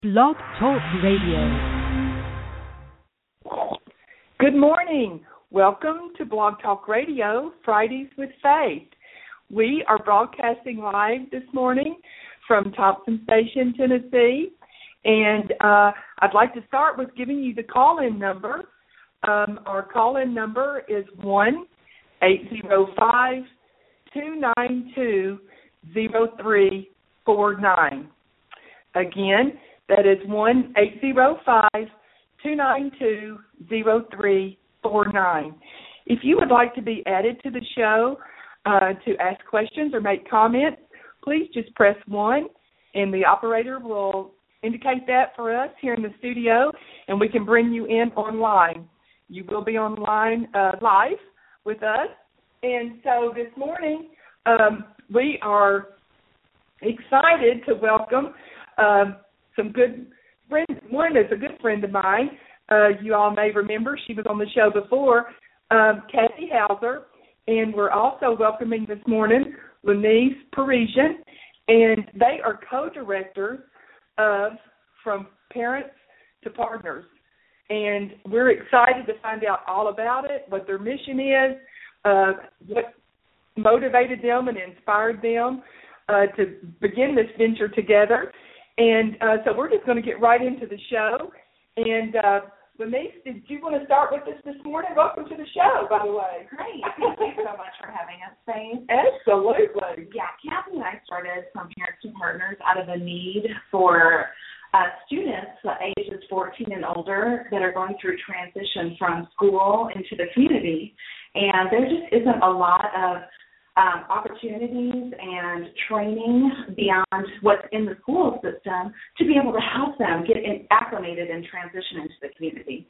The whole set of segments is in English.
Blog Talk Radio. Good morning. Welcome to Blog Talk Radio, Fridays with Faith. We are broadcasting live this morning from Thompson Station, Tennessee. And I'd like to start with giving you the call-in number. Our call-in number is 1-805-292-0349. Again, that is 1-805-292-0349. If you would like to be added to the show to ask questions or make comments, please just press 1, and the operator will indicate that for us here in the studio, and we can bring you in online. You will be online live with us. And so this morning we are excited to welcome some good friends. One is a good friend of mine. You all may remember she was on the show before, Kathy Hauser, and we're also welcoming this morning Lenise Parisian, and they are co-directors of From Parents to Partners. And we're excited to find out all about it, what their mission is, what motivated them and inspired them to begin this venture together. And so we're just going to get right into the show. And Lenise, did you want to start with us this morning? Welcome to the show, by the way. Great. Thank you so much for having us, Faith. Absolutely. Yeah, Kathy and I started From Parents to Partners out of a need for students ages 14 and older that are going through transition from school into the community. And there just isn't a lot of opportunities and training beyond what's in the school system to be able to help them get acclimated and transition into the community.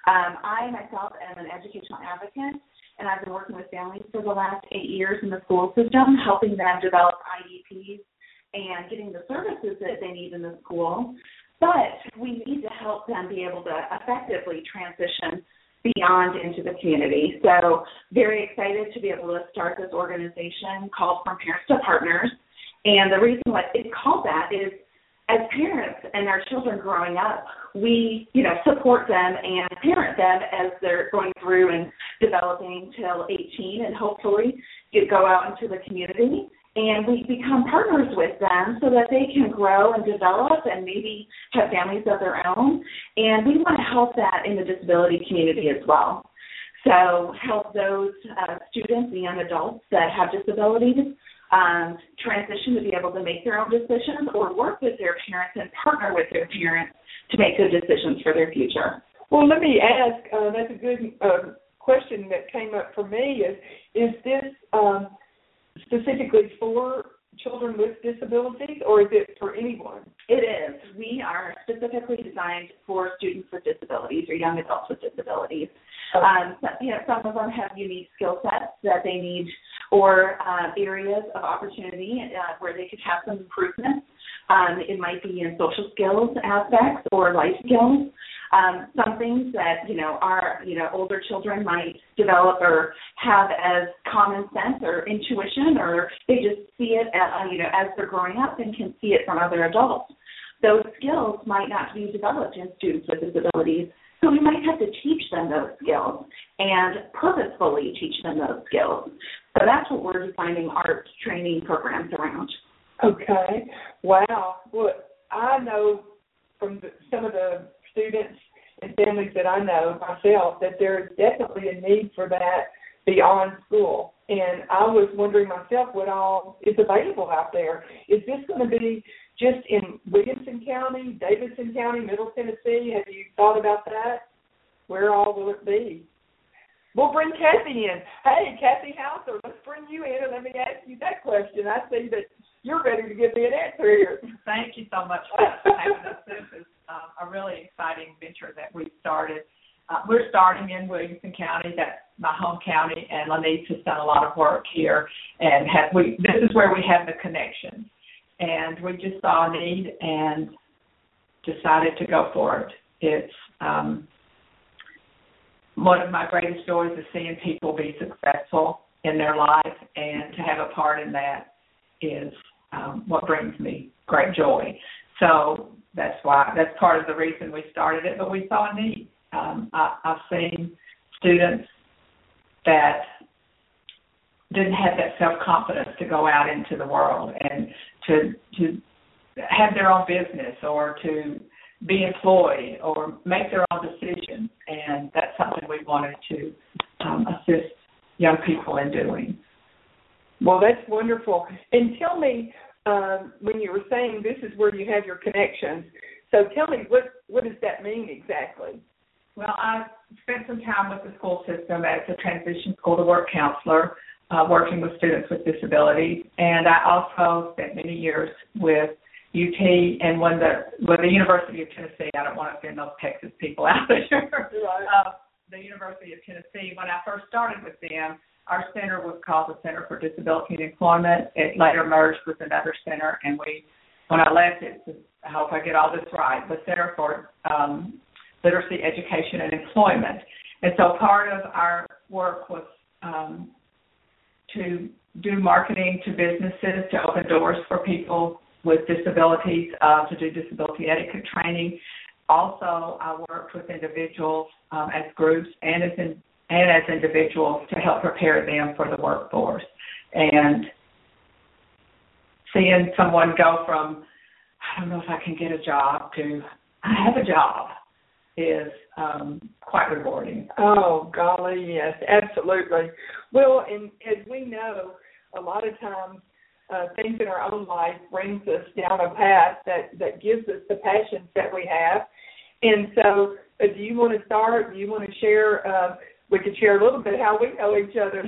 I myself am an educational advocate, and I've been working with families for the last 8 years in the school system, helping them develop IEPs and getting the services that they need in the school. But we need to help them be able to effectively transition beyond into the community. So very excited to be able to start this organization called From Parents to Partners. And the reason why it's called that is as parents and our children growing up, we, support them and parent them as they're going through and developing till 18 and hopefully go out into the community. And we become partners with them so that they can grow and develop and maybe have families of their own. And we want to help that in the disability community as well. So help those students and young adults that have disabilities transition to be able to make their own decisions or work with their parents and partner with their parents to make good decisions for their future. Well, let me ask, that's a good question that came up for me, is this specifically for children with disabilities, or is it for anyone? It is. We are specifically designed for students with disabilities or young adults with disabilities. Okay. Some of them have unique skill sets that they need or areas of opportunity where they could have some improvements. It might be in social skills aspects or life skills. Some things that, our, older children might develop or have as common sense or intuition, or they just see it, as they're growing up and can see it from other adults. Those skills might not be developed in students with disabilities, so we might have to teach them those skills and purposefully teach them those skills. So that's what we're designing our training programs around. Okay. Wow. Well, I know from some of the students and families that I know myself that there is definitely a need for that beyond school. And I was wondering myself what all is available out there. Is this going to be just in Williamson County, Davidson County, Middle Tennessee? Have you thought about that? Where all will it be? We'll bring Kathy in. Hey, Kathy Hauser, let's bring you in and let me ask you that question. I see that you're ready to give me an answer here. Thank you so much for having us. This is a really exciting venture that we've started. We're starting in Williamson County. That's my home county, and Lenise has done a lot of work here. And this is where we have the connection. And we just saw a need and decided to go for it. It's one of my greatest joys is seeing people be successful in their life, and to have a part in that is what brings me great joy. So that's part of the reason we started it. But we saw a need. I've seen students that didn't have that self-confidence to go out into the world and to have their own business or to be employed or make their own decisions. And that's something we wanted to assist young people in doing. Well, that's wonderful. And tell me, when you were saying this is where you have your connections, so tell me, what does that mean exactly? Well, I spent some time with the school system as a transition school to work counselor, working with students with disabilities. And I also spent many years with UT and the University of Tennessee. I don't want to offend those Texas people out there. Right. The University of Tennessee, when I first started with them, our center was called the Center for Disability and Employment. It later merged with another center, and when I left it, I hope I get all this right, the Center for Literacy, Education, and Employment. And so part of our work was to do marketing to businesses, to open doors for people with disabilities, to do disability etiquette training. Also, I worked with individuals as groups and as individuals to help prepare them for the workforce. And seeing someone go from, I don't know if I can get a job, to I have a job is quite rewarding. Oh, golly, yes, absolutely. Well, and as we know, a lot of times things in our own life brings us down a path that gives us the passions that we have. And so do you want to start? Do you want to share? We could share a little bit how we know each other.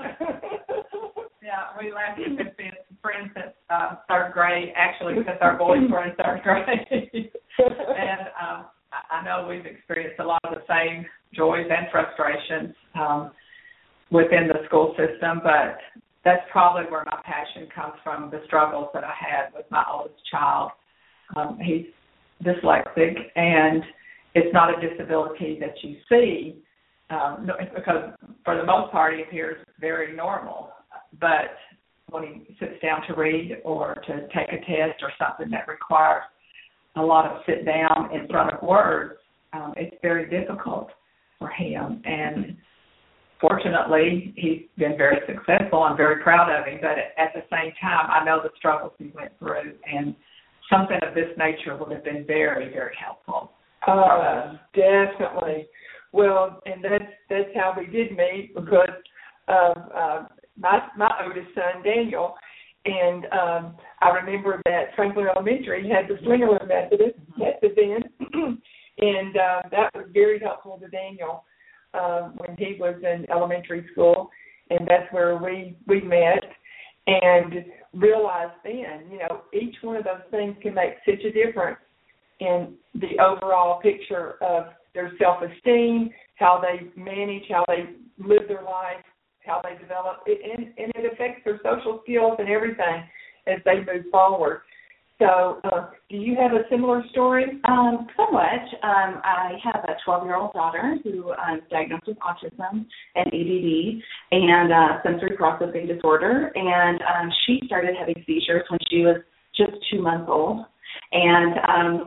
Yeah, we laugh. We've been friends since third grade, actually, because our boys were in third grade. And I know we've experienced a lot of the same joys and frustrations within the school system, but that's probably where my passion comes from, the struggles that I had with my oldest child. He's dyslexic, and it's not a disability that you see, because for the most part he appears very normal. But when he sits down to read or to take a test or something that requires a lot of sit down in front of words, it's very difficult for him. And fortunately, he's been very successful. I'm very proud of him. But at the same time, I know the struggles he went through, and something of this nature would have been very, very helpful. Definitely. Well, and that's how we did meet, because of my oldest son, Daniel. And I remember that Franklin Elementary had the Slingerland method then, and that was very helpful to Daniel when he was in elementary school, and that's where we met and realized then, each one of those things can make such a difference in the overall picture of their self-esteem, how they manage, how they live their life, how they develop, and it affects their social skills and everything as they move forward. So do you have a similar story? Somewhat. I have a 12-year-old daughter who is diagnosed with autism and ADD and sensory processing disorder, and she started having seizures when she was just 2 months old. And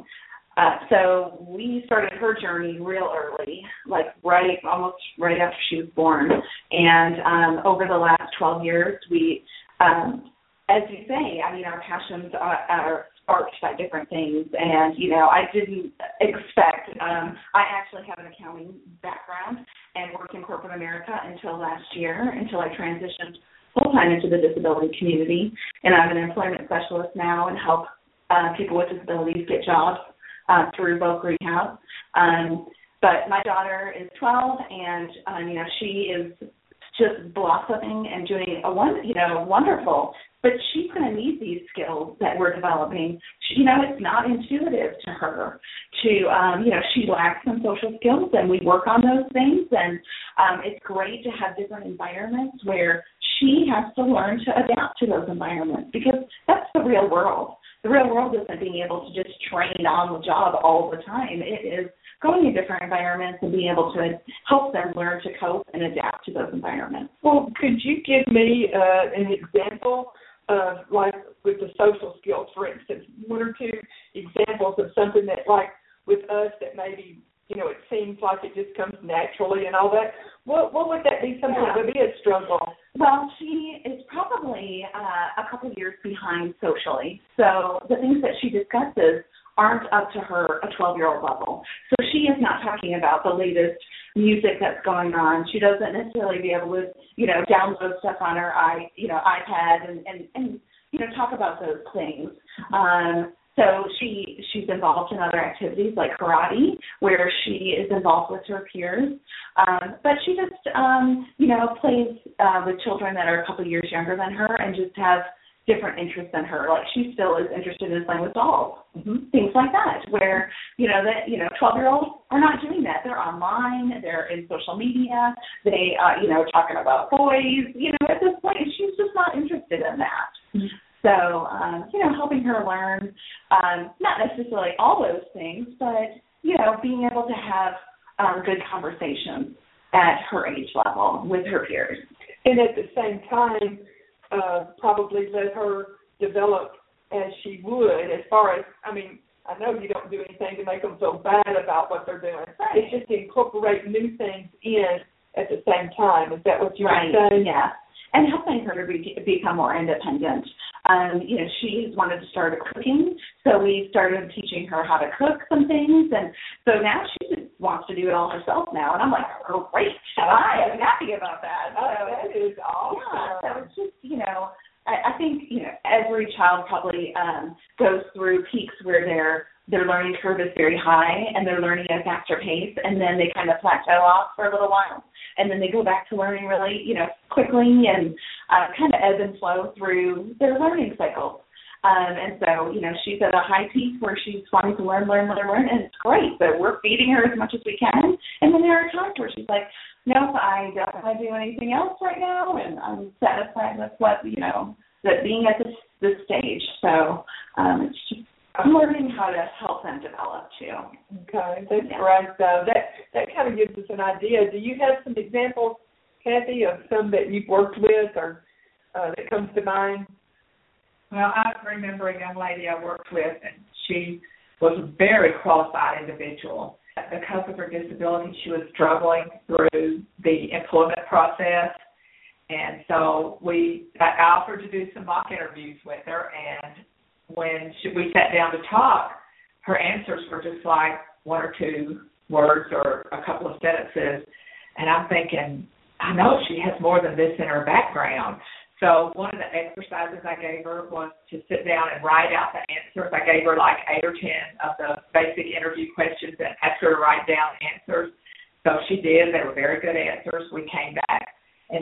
so we started her journey real early, like almost right after she was born. And over the last 12 years, we, as you say, our passions are sparked by different things. And, I didn't expect, I actually have an accounting background and worked in corporate America until last year, until I transitioned full-time into the disability community. And I'm an employment specialist now and help people with disabilities get jobs through Voc Rehab. But my daughter is 12, and, she is just blossoming and doing wonderful. But she's going to need these skills that we're developing. It's not intuitive to her to, she lacks some social skills, and we work on those things. And it's great to have different environments where she has to learn to adapt to those environments, because that's the real world. The real world isn't being able to just train on the job all the time. It is going in different environments and being able to help them learn to cope and adapt to those environments. Well, could you give me an example like with the social skills, for instance, one or two examples of something that, like with us, that maybe, it seems like it just comes naturally and all that. What would that be, something that would be a struggle? Well, she is probably a couple years behind socially. So the things that she discusses aren't up to her a 12-year-old level. So she is not talking about the latest music that's going on. She doesn't necessarily be able to, download stuff on her iPad and talk about those things. So she's involved in other activities like karate, where she is involved with her peers. But she just, plays with children that are a couple years younger than her and just have different interests than her. Like, she still is interested in playing with dolls, things like that, where, 12-year-olds are not doing that. They're online, they're in social media, they, talking about boys. At this point, she's just not interested in that. Mm-hmm. So, helping her learn, not necessarily all those things, but, being able to have good conversations at her age level with her peers. And at the same time, probably let her develop as she would, as far as, I know you don't do anything to make them feel bad about what they're doing. Right. It's just to incorporate new things in at the same time. Is that what you're saying? Yeah. And helping her to become more independent. She's wanted to start cooking, so we started teaching her how to cook some things, and so now she just wants to do it all herself now, and I'm like, oh, great, I am happy about that. So that is awesome. Yeah, so it's just, I think, every child probably goes through peaks where their learning curve is very high, and they're learning at a faster pace, and then they kind of plateau off for a little while. And then they go back to learning really, quickly and kind of ebb and flow through their learning cycles. And so, she's at a high peak where she's wanting to learn, and it's great. But we're feeding her as much as we can. And then there are times where she's like, nope, I don't want to do anything else right now, and I'm satisfied with what, that being at this stage. So it's just learning how to help them develop too. Okay, that's right. So that kind of gives us an idea. Do you have some examples, Kathy, of some that you've worked with or that comes to mind? Well, I remember a young lady I worked with, and she was a very qualified individual. Because of her disability, she was struggling through the employment process, and so I offered to do some mock interviews with her, and when we sat down to talk, her answers were just like one or two words or a couple of sentences. And I'm thinking, I know she has more than this in her background. So one of the exercises I gave her was to sit down and write out the answers. I gave her like 8 or 10 of the basic interview questions and asked her to write down answers. So she did. They were very good answers. We came back, and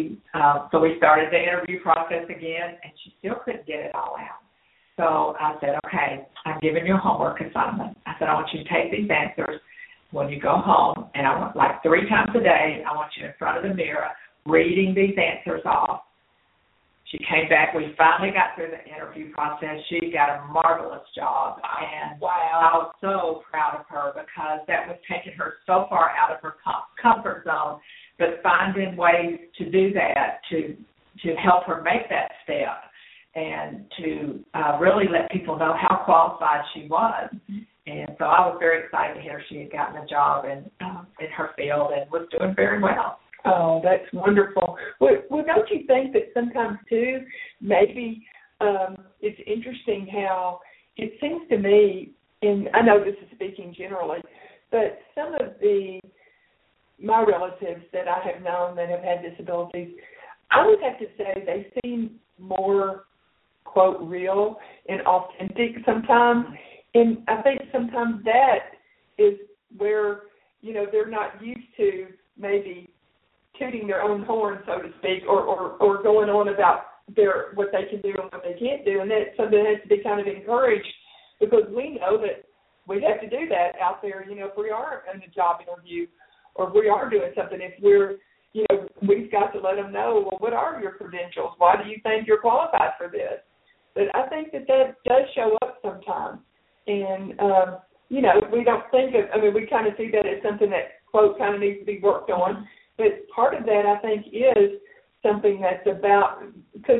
so we started the interview process again, and she still couldn't get it all out. So I said, okay, I'm giving you a homework assignment. I said, I want you to take these answers when you go home, and I want, like 3 times a day, I want you in front of the mirror reading these answers off. She came back. We finally got through the interview process. She got a marvelous job, and I was so proud of her because that was taking her so far out of her comfort zone, but finding ways to do that, to help her make that step, and to really let people know how qualified she was. And so I was very excited to hear she had gotten a job in her field and was doing very well. Oh, that's wonderful. Well, don't you think that sometimes, too, maybe it's interesting how it seems to me, and I know this is speaking generally, but some of my relatives that I have known that have had disabilities, I would have to say they seem more, quote, real and authentic sometimes. And I think sometimes that is where, they're not used to maybe tooting their own horn, so to speak, or going on about what they can do and what they can't do. And that's something that has to be kind of encouraged, because we know that we have to do that out there, if we are in a job interview or if we are doing something. If we're, we've got to let them know, well, what are your credentials? Why do you think you're qualified for this? But I think that does show up sometimes. And, we don't think we kind of see that as something that, quote, kind of needs to be worked on. But part of that, I think, is something that's about, because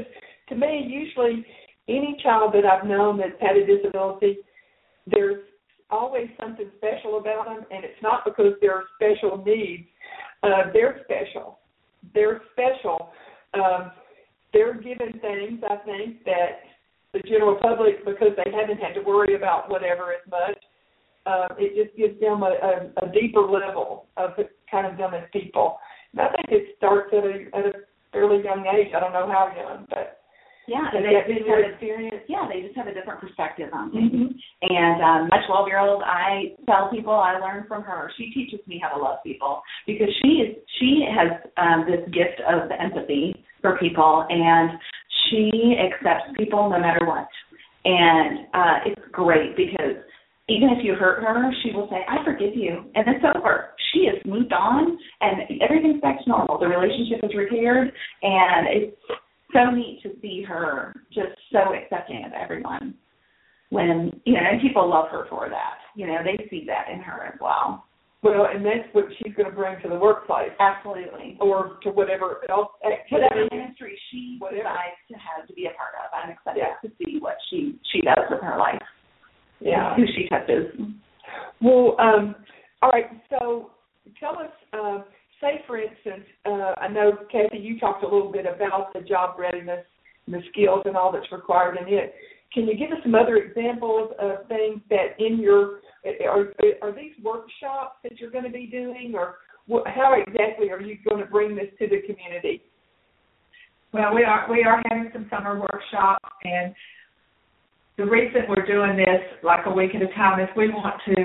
to me, usually any child that I've known that's had a disability, there's always something special about them, and it's not because they're special needs. They're special. They're special. They're given things, I think, that the general public, because they haven't had to worry about whatever as much, it just gives them a deeper level of kind of them as people. And I think it starts at a fairly young age. I don't know how young, but yeah, and they just have experience. Yeah, they just have a different perspective on things. Mm-hmm. And my 12-year-old, I tell people I learn from her. She teaches me how to love people because she has this gift of empathy for people, and she accepts people no matter what. And it's great because even if you hurt her, she will say, I forgive you, and it's over. She has moved on, and everything's back to normal. The relationship is repaired, and it's so neat to see her just so accepting of everyone. When, and people love her for that. They see that in her as well. Well, and that's what she's going to bring to the workplace. Absolutely. Or to whatever else activity. Whatever ministry she decides to have to be a part of. I'm excited to see what she does with her life. Yeah. Who she touches. Well, all right, so tell us, say, for instance, I know, Kathy, you talked a little bit about the job readiness and the skills and all that's required in it. Can you give us some other examples of things that in your are these workshops that you're going to be doing, or how exactly are you going to bring this to the community? Well, we are having some summer workshops, and the reason we're doing this like a week at a time is we want to,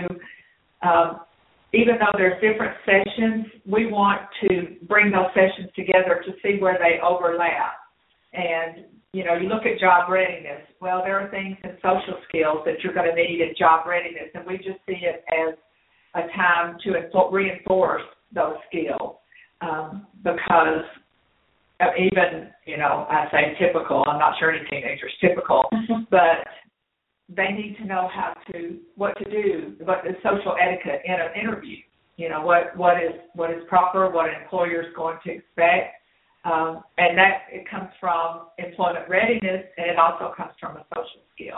even though there's different sessions, we want to bring those sessions together to see where they overlap. And, you look at job readiness. Well, there are things in social skills that you're going to need in job readiness, and we just see it as a time to reinforce those skills because even, I say typical, I'm not sure any teenager's typical, but they need to know what to do, what is social etiquette in an interview. What is proper, what an employer is going to expect. And that it comes from employment readiness, and it also comes from a social skill.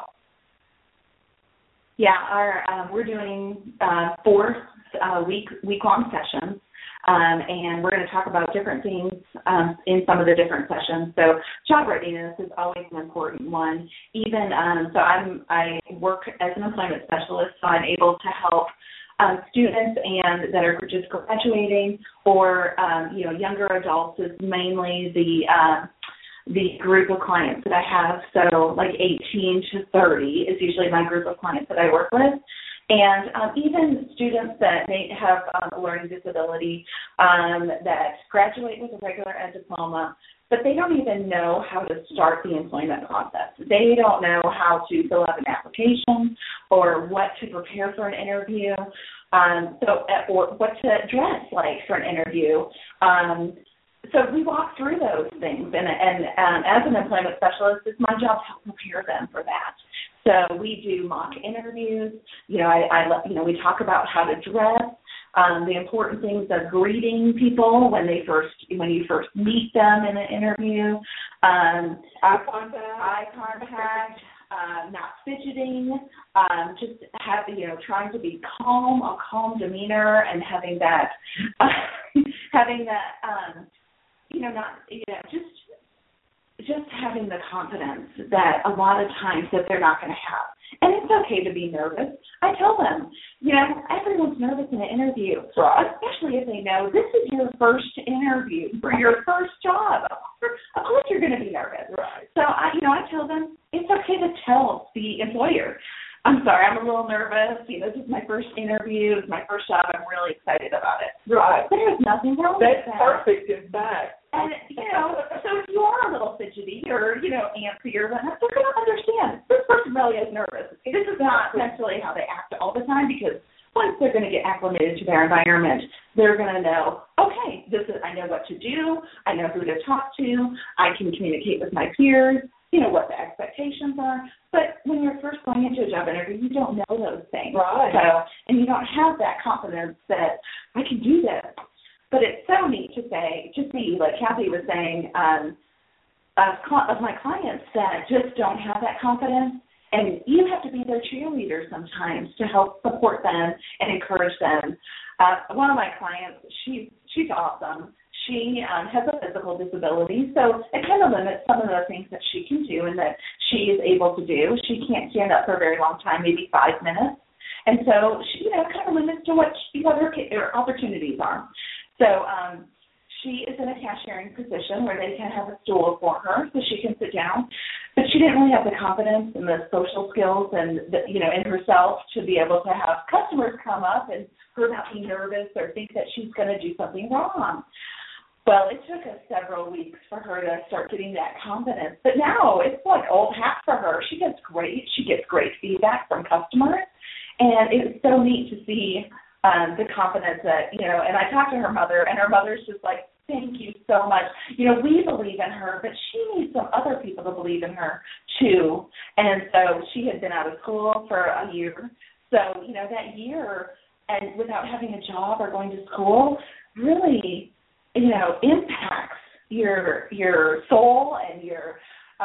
Yeah, we're doing 4 week-long sessions, and we're going to talk about different things in some of the different sessions. So job readiness is always an important one. Even I work as an employment specialist, so I'm able to help students and that are just graduating, or younger adults is mainly the group of clients that I have. So like 18 to 30 is usually my group of clients that I work with. And even students that may have a learning disability that graduate with a regular ed diploma, but they don't even know how to start the employment process. They don't know how to fill out an application or what to prepare for an interview, or what to dress like for an interview. So we walk through those things, and as an employment specialist, it's my job to help prepare them for that. So we do mock interviews. We talk about how to dress, the important things of greeting people when you first meet them in an interview, eye contact, not fidgeting, just trying to be calm, a calm demeanor, and having that, just having the confidence that a lot of times that they're not going to have. And it's okay to be nervous. I tell them, everyone's nervous in an interview, right, especially if they know this is your first interview for your first job. Of course you're going to be nervous. Right. So I tell them it's okay to tell the employer, I'm sorry, I'm a little nervous. This is my first interview. It's my first job. I'm really excited about it. Right. There's nothing wrong with that. That's perfect, in fact. And, so if you are a little fidgety or, antsy or whatnot, they're going to understand. This person really is nervous. This is not necessarily how they act all the time, because once they're going to get acclimated to their environment, they're going to know, okay, I know what to do. I know who to talk to. I can communicate with my peers, what the expectations are. But when you're first going into a job interview, you don't know those things. Right. So, and you don't have that confidence that I can do this. But it's so neat to see, like Kathy was saying, of my clients that just don't have that confidence, and you have to be their cheerleader sometimes to help support them and encourage them. One of my clients, she's awesome. She has a physical disability, so it kind of limits some of the things that she can do and that she is able to do. She can't stand up for a very long time, maybe 5 minutes. And so she, kind of limits to what the other opportunities are. So she is in a cashiering position where they can have a stool for her so she can sit down. But she didn't really have the confidence and the social skills and, in herself to be able to have customers come up and her not be nervous or think that she's going to do something wrong. Well, it took us several weeks for her to start getting that confidence. But now it's like old hat for her. She gets great feedback from customers. And it's so neat to see the confidence that, and I talked to her mother, and her mother's just like, thank you so much. We believe in her, but she needs some other people to believe in her, too. And so she had been out of school for a year. So, that year, and without having a job or going to school, really, impacts your soul and your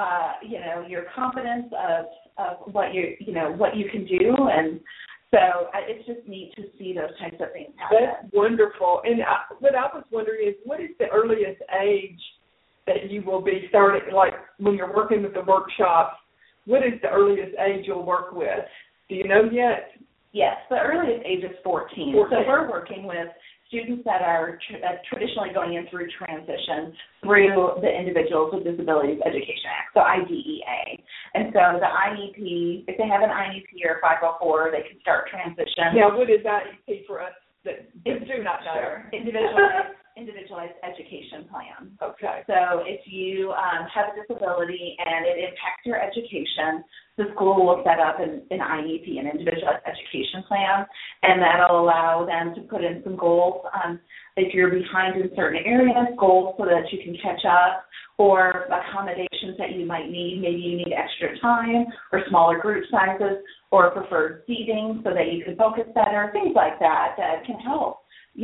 confidence of what you can do. And so it's just neat to see those types of things happen. That's wonderful. And what I was wondering is, what is the earliest age that you will be starting, like when you're working with the workshops, what is the earliest age you'll work with? Do you know yet? Yes, the earliest age is 14. So we're working with students that are traditionally going in through transition through the Individuals with Disabilities Education Act, so IDEA. And so the IEP, if they have an IEP or 504, they can start transition. Now, what is IEP for us that do not know? Individualized Education Plan. Okay. So if you have a disability and it impacts your education, the school will set up an IEP, an Individualized Education Plan, and that'll allow them to put in some goals. If you're behind in certain areas, goals so that you can catch up, or accommodations that you might need. Maybe you need extra time or smaller group sizes or preferred seating so that you can focus better, things like that can help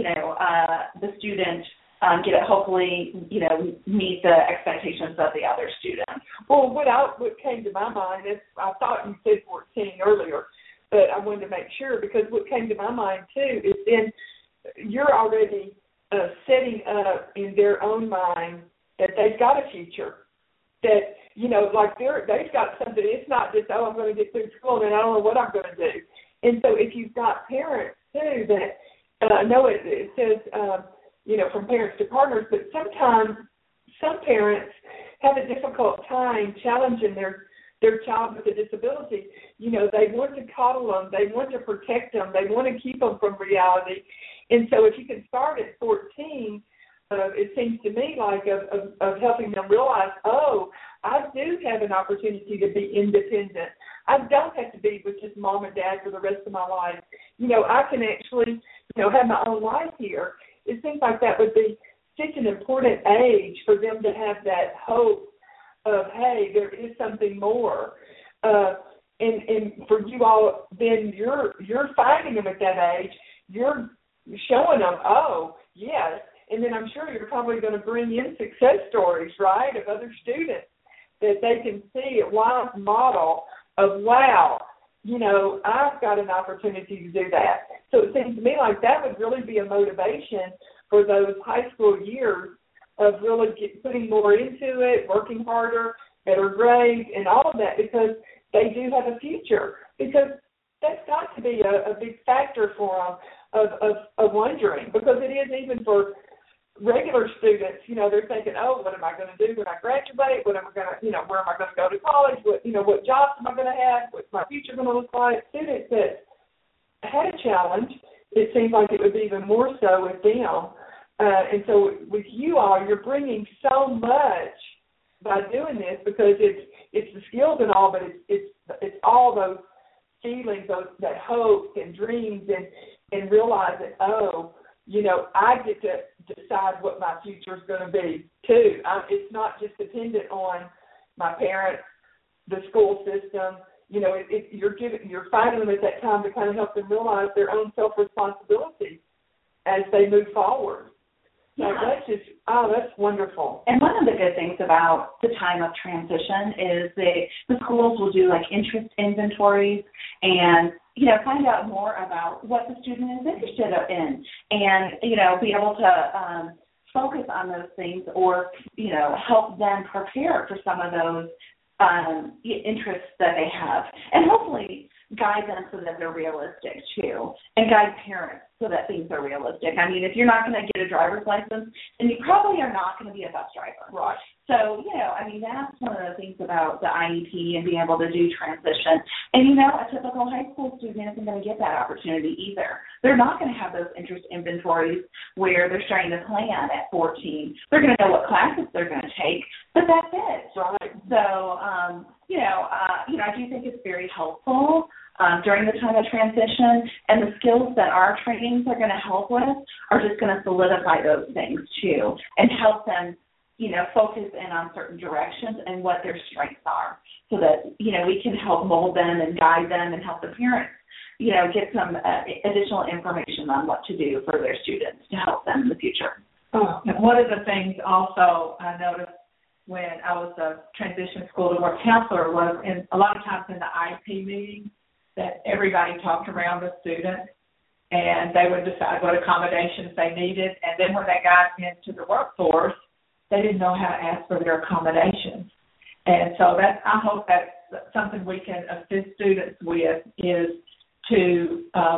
the student hopefully meet the expectations of the other student. Well, what came to my mind is, I thought you said 14 earlier, but I wanted to make sure, because what came to my mind too is then you're already setting up in their own mind that they've got a future, that like they've got something. It's not just, I'm going to get through school and I don't know what I'm going to do. And so if you've got parents too that I know it says, from parents to partners, but sometimes some parents have a difficult time challenging their child with a disability. They want to coddle them. They want to protect them. They want to keep them from reality. And so if you can start at 14, it seems to me like of helping them realize, I do have an opportunity to be independent. I don't have to be with just mom and dad for the rest of my life. I can actually, have my own life here. It seems like that would be such an important age for them to have that hope of, hey, there is something more. And for you all, then you're finding them at that age. You're showing them, yes. And then I'm sure you're probably going to bring in success stories, right, of other students that they can see a live model of, wow, I've got an opportunity to do that. So it seems to me like that would really be a motivation for those high school years of really putting more into it, working harder, better grades, and all of that, because they do have a future. Because that's got to be a big factor for them of wondering, because it is even for regular students. They're thinking, what am I going to do when I graduate? What am I going to, where am I going to go to college? What jobs am I going to have? What's my future going to look like? Students that had a challenge, it seems like it would be even more so with them. And so with you all, you're bringing so much by doing this, because it's the skills and all, but it's all those feelings, that hope and dreams, and realize that, I get to decide what my future is going to be too. It's not just dependent on my parents, the school system. You're finding them at that time to kind of help them realize their own self-responsibility as they move forward. So that's wonderful. And one of the good things about the time of transition is the schools will do like interest inventories and, find out more about what the student is interested in and, be able to focus on those things or, help them prepare for some of those interests that they have. And hopefully guide them so that they're realistic too, and guide parents so that things are realistic. I mean, if you're not going to get a driver's license, then you probably are not going to be a bus driver. Right. So, that's one of the things about the IEP and being able to do transition. And, a typical high school student isn't going to get that opportunity either. They're not going to have those interest inventories where they're starting to plan at 14. They're going to know what classes they're going to take, but that's it. Right. So, I do think it's very helpful during the time of transition, and the skills that our trainings are going to help with are just going to solidify those things too and help them, focus in on certain directions and what their strengths are so that, we can help mold them and guide them and help the parents, get some additional information on what to do for their students to help them in the future. And one of the things also I noticed when I was a transition school to work counselor was a lot of times in the IEP meeting that everybody talked around the student and they would decide what accommodations they needed. And then when they got into the workforce, they didn't know how to ask for their accommodations. And so I hope that's something we can assist students with is to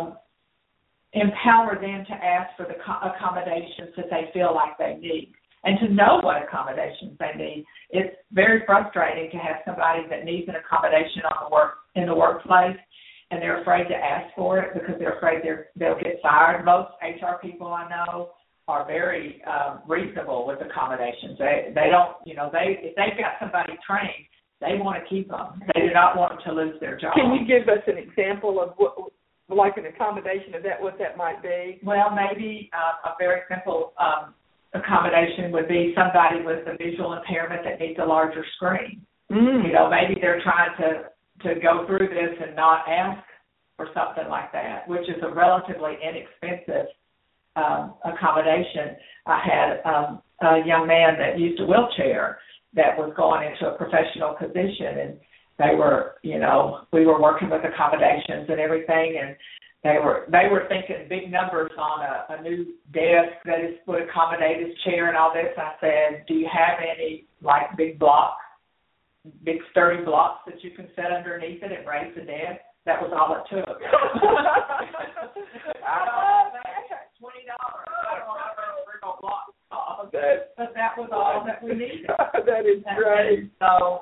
empower them to ask for the accommodations that they feel like they need and to know what accommodations they need. It's very frustrating to have somebody that needs an accommodation in the workplace and they're afraid to ask for it because they're afraid they'll get fired. Most HR people I know are very reasonable with accommodations. They don't, if they've got somebody trained, they want to keep them. They do not want them to lose their job. Can you give us an example of like an accommodation of that, what that might be? Well, maybe a very simple accommodation would be somebody with a visual impairment that needs a larger screen. Maybe they're trying to go through this and not ask for something like that, which is a relatively inexpensive accommodation. I had a young man that used a wheelchair that was going into a professional position, and they were, we were working with accommodations and everything, and they were thinking big numbers on a new desk that would accommodate his chair and all this. I said, do you have any like big sturdy blocks that you can set underneath it and raise the desk? That was all it took. $20. I don't have a block cost, but that was all that we needed. That is great. So,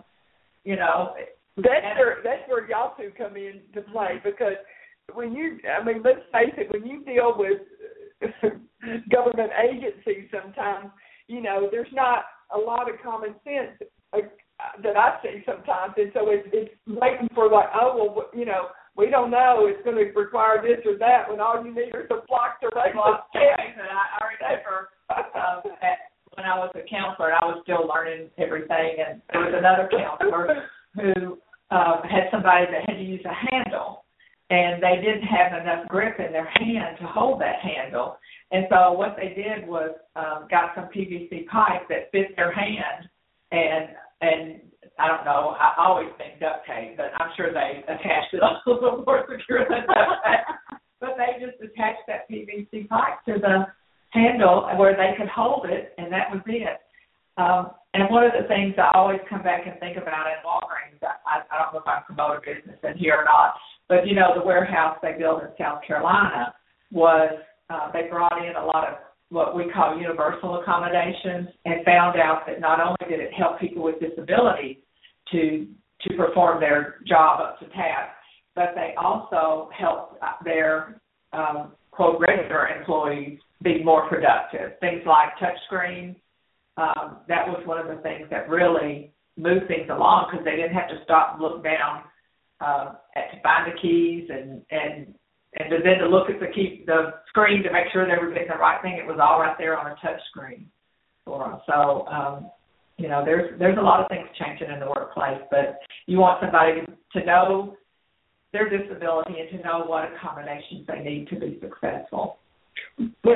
that's where y'all two come into play because let's face it, when you deal with government agencies sometimes, there's not a lot of common sense that I see sometimes, and so it's waiting for like, we don't know, it's going to require this or that when all you need are some blocks to raise the desk. And I remember when I was a counselor, I was still learning everything, and there was another counselor who had somebody that had to use a handle, and they didn't have enough grip in their hand to hold that handle. And so what they did was got some PVC pipe that fit their hand, and I don't know, I always think duct tape, but I'm sure they attached it a little more secure than duct tape. But they just attached that PVC pipe to the handle where they could hold it, and that was it. And one of the things I always come back and think about in Walgreens, I don't know if I promote a business in here or not, but, the warehouse they built in South Carolina was they brought in a lot of what we call universal accommodations and found out that not only did it help people with disabilities to perform their job up to task, but they also helped their, quote, regular employees be more productive. Things like touchscreens, that was one of the things that really moved things along because they didn't have to stop and look down to find the keys and then to look at the screen to make sure they were getting the right thing. It was all right there on a touch screen for them. So, there's a lot of things changing in the workplace, but you want somebody to know their disability and to know what accommodations they need to be successful. Well,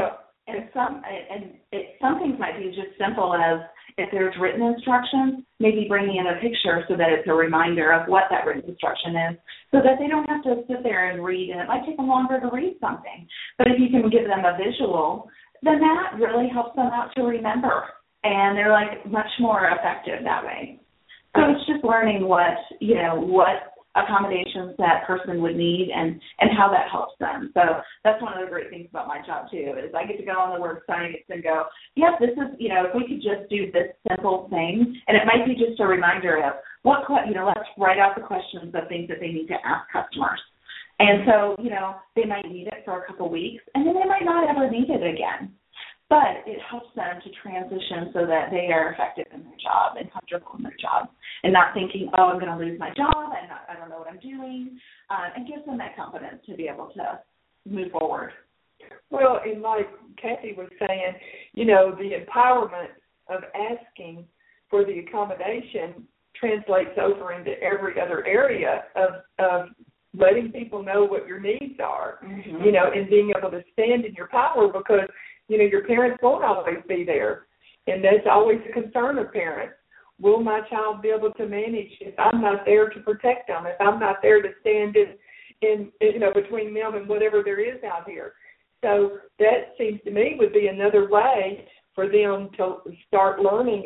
And some things might be just simple as if there's written instructions, maybe bringing in a picture so that it's a reminder of what that written instruction is, so that they don't have to sit there and read, and it might take them longer to read something. But if you can give them a visual, then that really helps them out to remember, and they're like much more effective that way. So it's just learning what accommodations that person would need and how that helps them. So that's one of the great things about my job too, is I get to go on the website and go, yep, this is, if we could just do this simple thing, and it might be just a reminder of let's write out the questions of things that they need to ask customers. And so, they might need it for a couple weeks, and then they might not ever need it again. But it helps them to transition so that they are effective in their job and comfortable in their job, and not thinking, I'm going to lose my job, and I don't know what I'm doing, and gives them that confidence to be able to move forward. Well, and like Kathy was saying, the empowerment of asking for the accommodation translates over into every other area of letting people know what your needs are, mm-hmm. And being able to stand in your power, because your parents won't always be there, and that's always a concern of parents. Will my child be able to manage if I'm not there to protect them, if I'm not there to stand in between them and whatever there is out here? So that seems to me would be another way for them to start learning,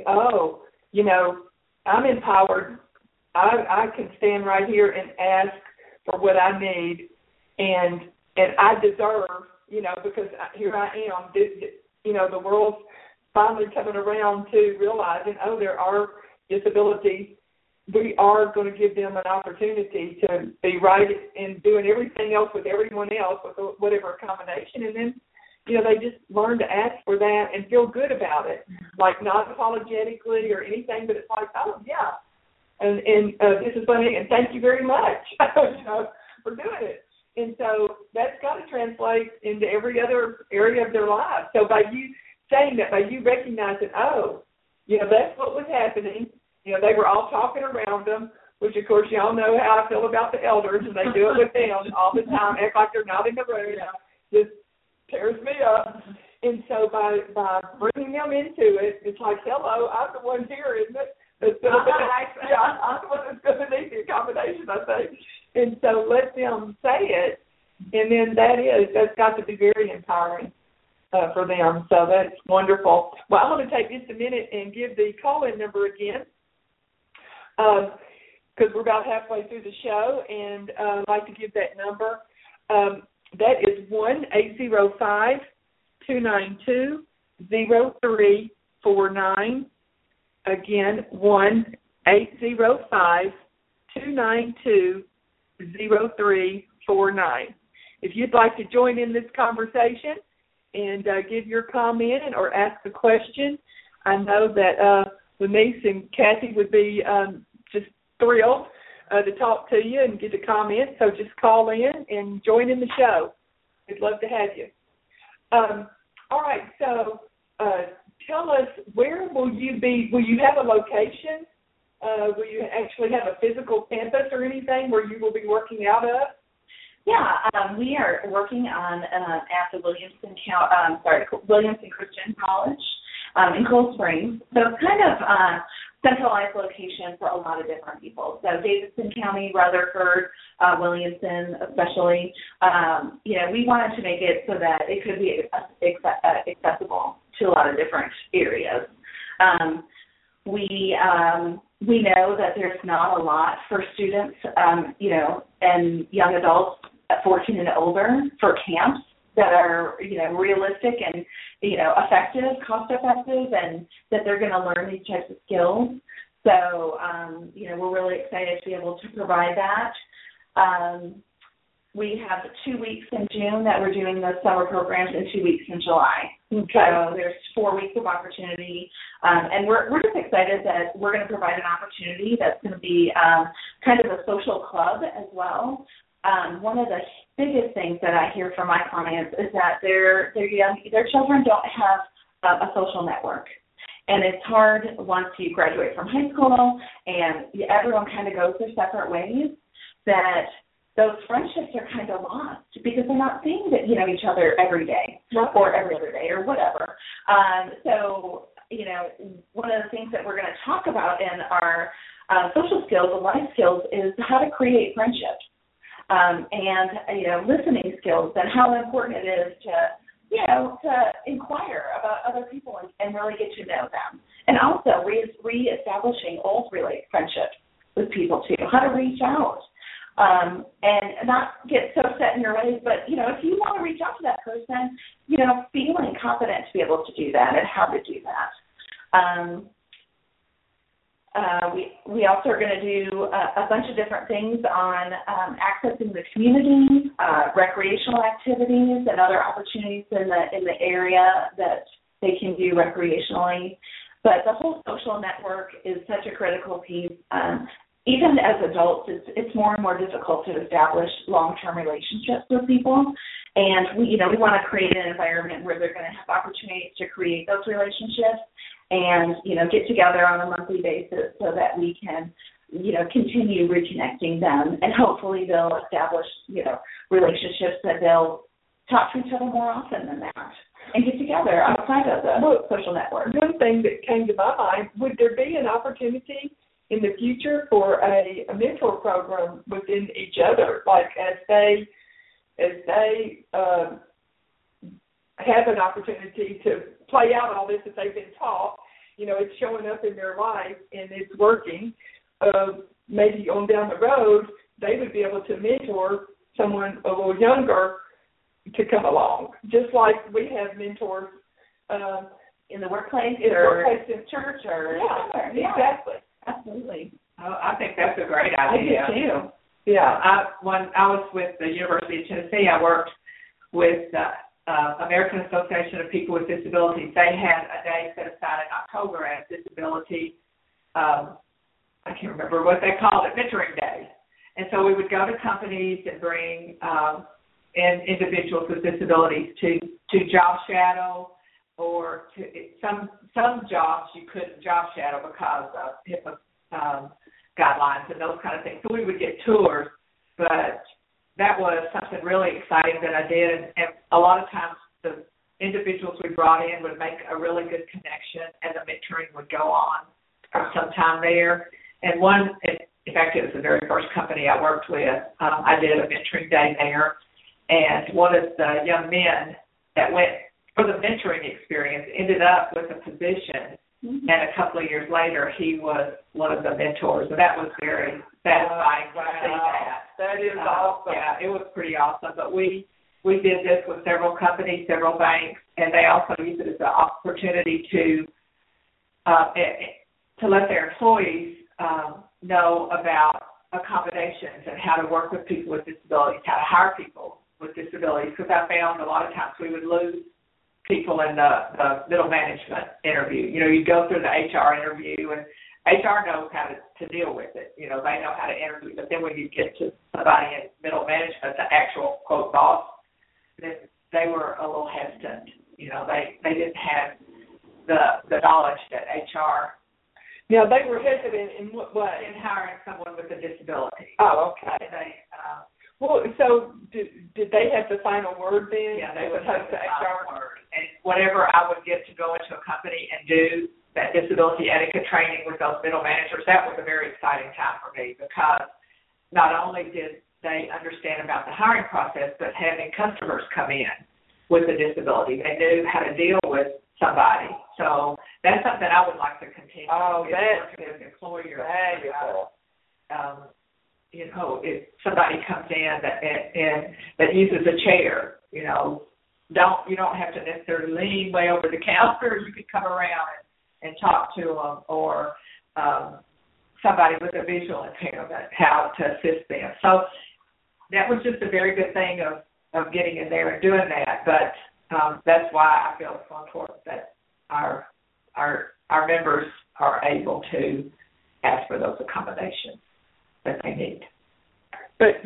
I'm empowered. I can stand right here and ask for what I need, and I deserve, because here I am. The world's finally coming around to realizing, there are disabilities. We are going to give them an opportunity to be right in doing everything else with everyone else with whatever accommodation, and then, they just learn to ask for that and feel good about it, like not apologetically or anything, but it's like, yeah, and this is funny, and thank you very much, for doing it. And so that's got to translate into every other area of their lives. So by you saying that, by you recognizing, that's what was happening. They were all talking around them, which, of course, y'all know how I feel about the elders, and they do it with them all the time, act like they're not in the room. Just tears me up. And so by bringing them into it, it's like, hello, I'm the one here, isn't it? I'm the one that's going to need the accommodation, I think. And so let them say it, and then that's got to be very empowering for them. So that's wonderful. Well, I'm going to take just a minute and give the call-in number again, because we're about halfway through the show, and I'd like to give that number. That is 1-805-292-0349. Again, 1-805-292-0349. If you'd like to join in this conversation and give your comment or ask a question, I know that Lenise and Kathy would be just thrilled to talk to you and get a comment. So just call in and join in the show. We'd love to have you. All right, so tell us, where will you be? Will you have a location? Will you actually have a physical campus or anything where you will be working out of? Yeah, we are working on at the Williamson Christian College in Cold Springs. So it's kind of a centralized location for a lot of different people. So Davidson County, Rutherford, Williamson especially. We wanted to make it so that it could be accessible to a lot of different areas. We know that there's not a lot for students, and young adults at 14 and older for camps that are, realistic and, effective, cost-effective, and that they're going to learn these types of skills. So, we're really excited to be able to provide that. We have 2 weeks in June that we're doing the summer programs and 2 weeks in July. Okay. So there's 4 weeks of opportunity. And we're just excited that we're going to provide an opportunity that's going to be kind of a social club as well. One of the biggest things that I hear from my clients is that their children don't have a social network. And it's hard once you graduate from high school and everyone kind of goes their separate ways, that those friendships are kind of lost because they're not seeing that, each other every day or every other day or whatever. So, one of the things that we're going to talk about in our social skills and life skills is how to create friendships and, listening skills and how important it is to inquire about other people and really get to know them. And also reestablishing old friendships with people too, how to reach out. And not get so set in your ways, but, if you want to reach out to that person, feeling confident to be able to do that and how to do that. We also are going to do a bunch of different things on accessing the community, recreational activities, and other opportunities in the area that they can do recreationally. But the whole social network is such a critical piece. Even as adults, it's more and more difficult to establish long-term relationships with people, and we want to create an environment where they're going to have opportunities to create those relationships and get together on a monthly basis so that we can continue reconnecting them, and hopefully they'll establish relationships that they'll talk to each other more often than that and get together outside of the social network. One thing that came to my mind: would there be an opportunity in the future for a mentor program within each other, like as they have an opportunity to play out all this that they've been taught, it's showing up in their life and it's working. Maybe on down the road, they would be able to mentor someone a little younger to come along, just like we have mentors in the workplace, in church, or exactly. Absolutely. Oh, I think that's a great idea. I do too. Yeah. When I was with the University of Tennessee, I worked with the American Association of People with Disabilities. They had a day set aside in October as disability. I can't remember what they called it, mentoring day. And so we would go to companies and bring in individuals with disabilities to job shadow. Or some jobs you couldn't job shadow because of HIPAA guidelines and those kind of things. So we would get tours, but that was something really exciting that I did. And a lot of times the individuals we brought in would make a really good connection, and the mentoring would go on for some time there. And in fact, it was the very first company I worked with. I did a mentoring day there, and one of the young men that went for the mentoring experience ended up with a position, and a couple of years later, he was one of the mentors, and that was very satisfying to see that. That is awesome. Yeah, it was pretty awesome. But we did this with several companies, several banks, and they also used it as an opportunity to let their employees know about accommodations and how to work with people with disabilities, how to hire people with disabilities, because I found a lot of times we would lose people in the middle management interview. You go through the HR interview, and HR knows how to deal with it. They know how to interview. But then when you get to somebody in middle management, the actual, quote, boss, then they were a little hesitant. They didn't have the knowledge that HR. They were hesitant in what way? In hiring someone with a disability. Oh, okay. Well, so did they have the final word then? Yeah, they would have the final word. And whenever I would get to go into a company and do that disability etiquette training with those middle managers, that was a very exciting time for me, because not only did they understand about the hiring process, but having customers come in with a disability, they knew how to deal with somebody. So that's something I would like to continue. Oh, that's an employer. Valuable. If somebody comes in that uses a chair, you don't have to necessarily lean way over the counter. You can come around and talk to them, or somebody with a visual impairment, how to assist them. So that was just a very good thing of getting in there and doing that. But that's why I feel it's so important that our members are able to ask for those accommodations that they need. But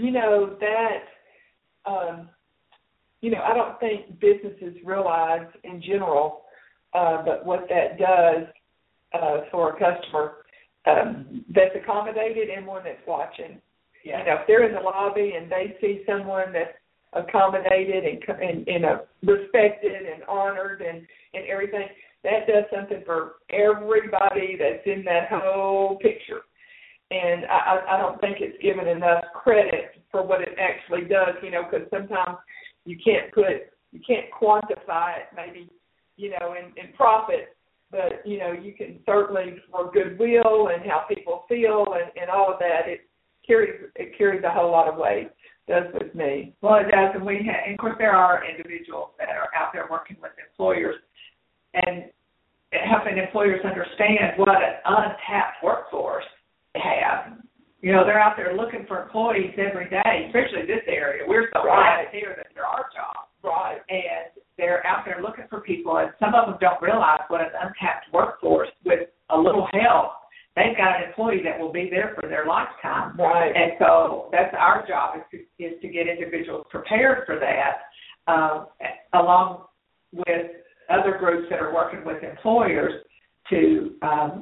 I don't think businesses realize in general, but what that does for a customer that's accommodated and one that's watching. Yeah. You know, if they're in the lobby and they see someone that's accommodated and respected and honored and everything, that does something for everybody that's in that whole picture. And I don't think it's given enough credit for what it actually does, you know, because sometimes you can't quantify it maybe, you know, in profit, but, you know, you can certainly for goodwill and how people feel and all of that, it carries a whole lot of weight, does with me. Well, it does, and and of course there are individuals that are out there working with employers and helping employers understand what an untapped workforce they have. You know, they're out there looking for employees every day, especially this area. We're so glad here that there are jobs. Right. And they're out there looking for people, and some of them don't realize what an untapped workforce with a little help. They've got an employee that will be there for their lifetime. Right. And so that's our job is to get individuals prepared for that, along with other groups that are working with employers to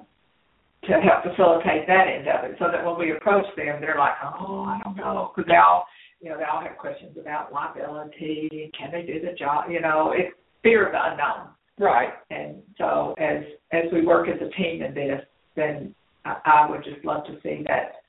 help facilitate that end of it, so that when we approach them, they're like, oh, I don't know, because they all have questions about liability, can they do the job? You know, it's fear of the unknown. Right. And so as we work as a team in this, then I would just love to see that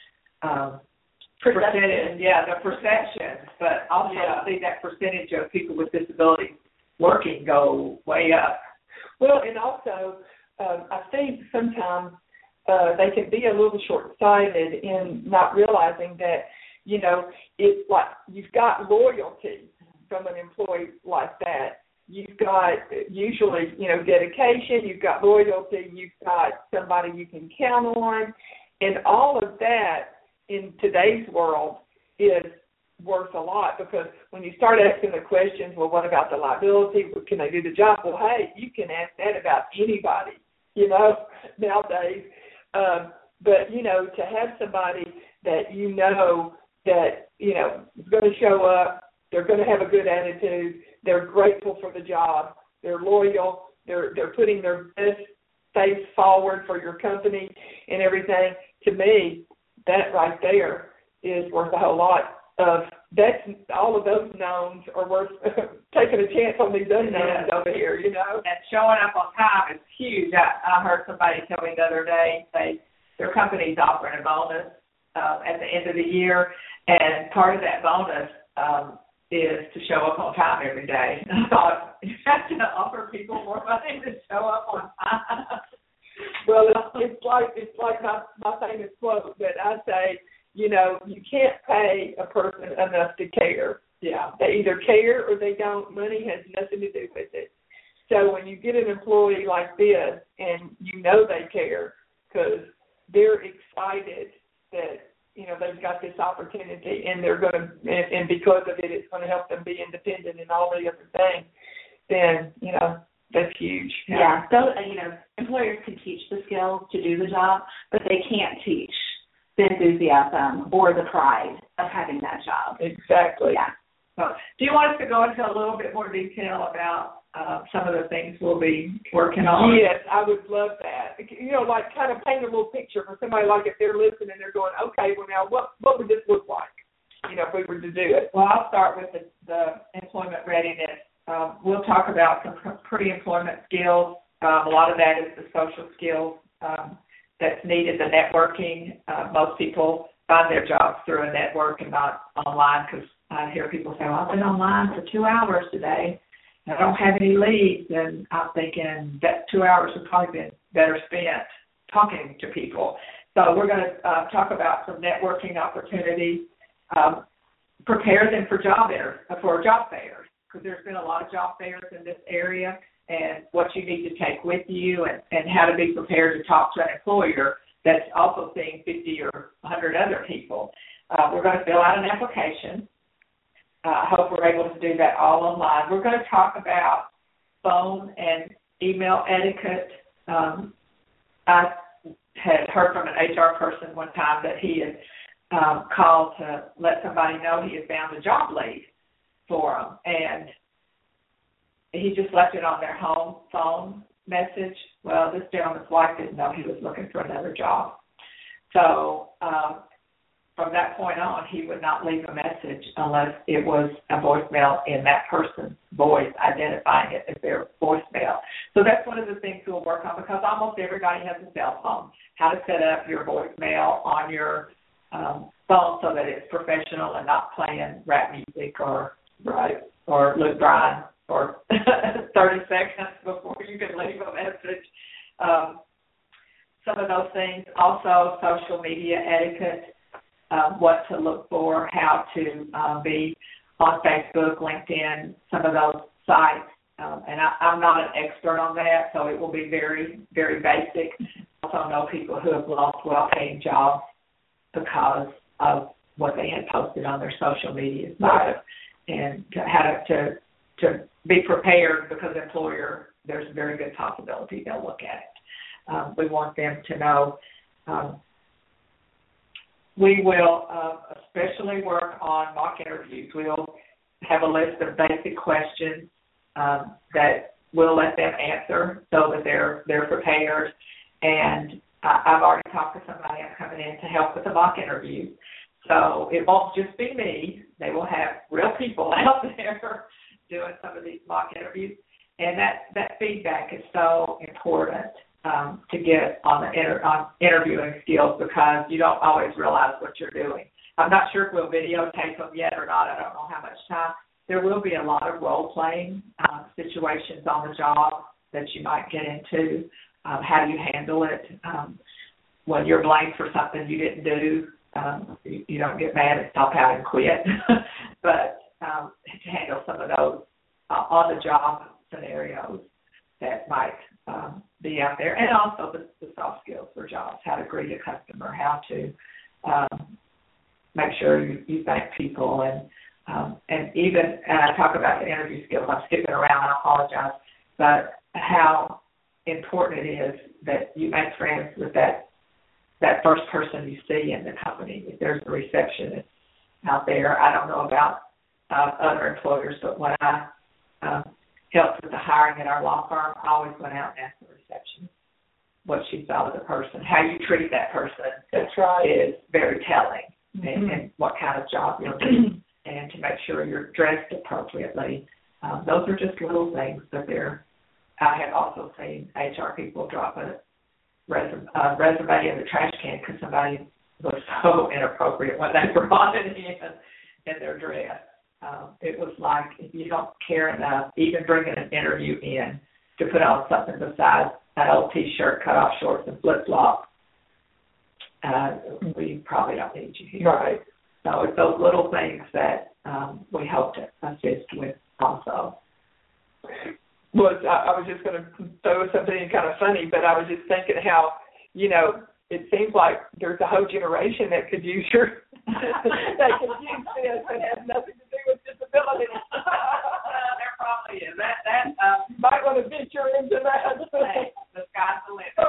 percentage, the perception, but also see that percentage of people with disabilities working go way up. Well, and also I think sometimes they can be a little short-sighted in not realizing that, you know, it's like you've got loyalty from an employee like that. You've got usually, you know, dedication, you've got loyalty, you've got somebody you can count on, and all of that in today's world is worth a lot, because when you start asking the questions, well, what about the liability? Can they do the job? Well, hey, you can ask that about anybody, you know, nowadays. But, you know, to have somebody that you know that, you know, is going to show up, they're going to have a good attitude, they're grateful for the job, they're loyal, they're putting their best face forward for your company and everything, to me, that right there is worth a whole lot of. That's all of those knowns are worth taking a chance on these unknowns over here, you know. And showing up on time is huge. I heard somebody tell me the other day their company's offering a bonus at the end of the year, and part of that bonus is to show up on time every day. And I thought, you have to offer people more money to show up on time. Well, it's like my famous quote that I say, you know, you can't pay a person enough to care. Yeah. They either care or they don't. Money has nothing to do with it. So when you get an employee like this and you know they care because they're excited that, you know, they've got this opportunity and they're going to, and because of it, it's going to help them be independent and all the other things, then, you know, that's huge. Yeah. So, you know, employers can teach the skills to do the job, but they can't teach the enthusiasm or the pride of having that job. Exactly. Yeah. So, do you want us to go into a little bit more detail about some of the things we'll be working on? Yes, I would love that. You know, like kind of paint a little picture for somebody, like if they're listening, they're going, okay, well now what would this look like, you know, if we were to do it? Well, I'll start with the employment readiness. We'll talk about some pre-employment skills. A lot of that is the social skills that's needed, the networking. Most people find their jobs through a network and not online, because I hear people say, well, I've been online for 2 hours today. I don't have any leads, and I'm thinking that 2 hours would probably be better spent talking to people. So we're going to talk about some networking opportunities, prepare them for job fairs, because there's been a lot of job fairs in this area, and what you need to take with you, and how to be prepared to talk to an employer that's also seeing 50 or 100 other people. We're going to fill out an application. I hope we're able to do that all online. We're going to talk about phone and email etiquette. I had heard from an HR person one time that he had called to let somebody know he had found a job lead for them, and he just left it on their home phone message. Well, this gentleman's wife didn't know he was looking for another job. So from that point on, he would not leave a message unless it was a voicemail in that person's voice, identifying it as their voicemail. So that's one of the things we'll work on, because almost everybody has a cell phone. How to set up your voicemail on your phone so that it's professional and not playing rap music or Luke Bryan for 30 seconds before you can leave a message. Some of those things. Also, social media etiquette, what to look for, how to be on Facebook, LinkedIn, some of those sites. And I'm not an expert on that, so it will be very, very basic. I also know people who have lost well-paying jobs because of what they had posted on their social media site. Right. And how to be prepared, because there's a very good possibility they'll look at it. We want them to know. We will especially work on mock interviews. We'll have a list of basic questions that we'll let them answer so that they're prepared. And I've already talked to somebody I'm coming in to help with the mock interview. So it won't just be me. They will have real people out there doing some of these mock interviews. And that feedback is so important to get on interviewing skills, because you don't always realize what you're doing. I'm not sure if we'll videotape them yet or not. I don't know how much time. There will be a lot of role-playing situations on the job that you might get into. How do you handle it? When you're blamed for something you didn't do, you don't get mad and stop out and quit. But to handle some of those on-the-job scenarios that might be out there. And also the soft skills for jobs, how to greet a customer, how to make sure you thank people, and I talk about the interview skills. I'm skipping around, I apologize, but how important it is that you make friends with that first person you see in the company. If there's a receptionist out there, I don't know about other employers, but when I helped with the hiring at our law firm, I always went out and asked the receptionist what she thought of the person. How you treat that person, that's right, is very telling, and what kind of job you're doing, and to make sure you're dressed appropriately. Those are just little things, but I have also seen HR people drop a resume in the trash can because somebody was so inappropriate when they brought it in their dress. It was like, if you don't care enough, even bringing an interview in, to put on something besides an old T-shirt, cut-off shorts, and flip-flops, we probably don't need you here. Right. So it's those little things that we hope to assist with also. Well, I was just going to throw something in kind of funny, but I was just thinking how, it seems like there's a whole generation that could use that could use this and has nothing to do with disability. There probably is. That might want to venture into that. The sky's the limit.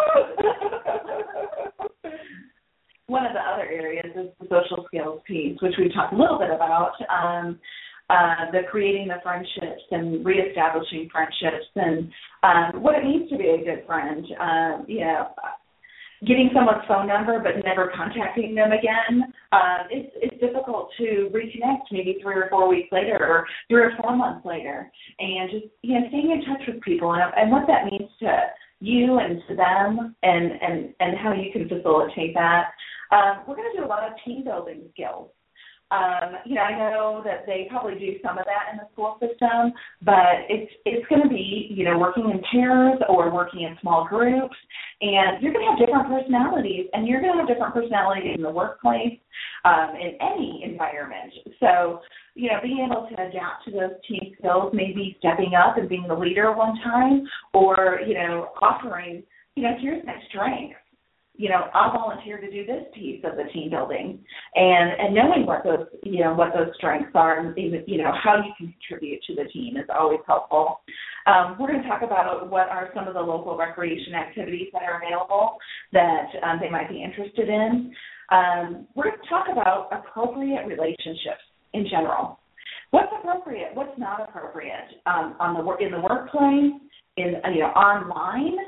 One of the other areas is the social skills piece, which we talked a little bit about. The creating the friendships and reestablishing friendships, and what it means to be a good friend. Getting someone's phone number but never contacting them again, it's difficult to reconnect maybe 3 or 4 weeks later, or 3 or 4 months later, and just staying in touch with people and what that means to you and to them, and how you can facilitate that. We're going to do a lot of team building skills. I know that they probably do some of that in the school system, but it's going to be, working in pairs or working in small groups, and you're going to have different personalities, and you're going to have different personalities in the workplace, in any environment. So, being able to adapt to those team skills, maybe stepping up and being the leader one time, or, offering, here's my strength. I'll volunteer to do this piece of the team building, and knowing what those strengths are, and how you can contribute to the team is always helpful. We're going to talk about what are some of the local recreation activities that are available that they might be interested in. We're going to talk about appropriate relationships in general. What's appropriate? What's not appropriate in the workplace, online.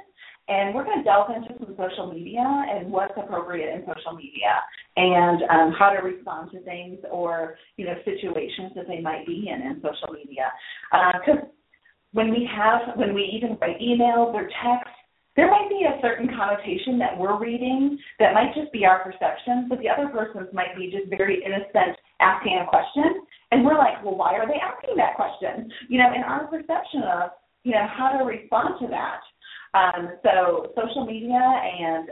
And we're going to delve into some social media and what's appropriate in social media and how to respond to things or, situations that they might be in social media. Because when we even write emails or texts, there might be a certain connotation that we're reading that might just be our perception, but the other person's might be just very innocent asking a question. And we're like, well, why are they asking that question? And our perception of, how to respond to that. So social media and,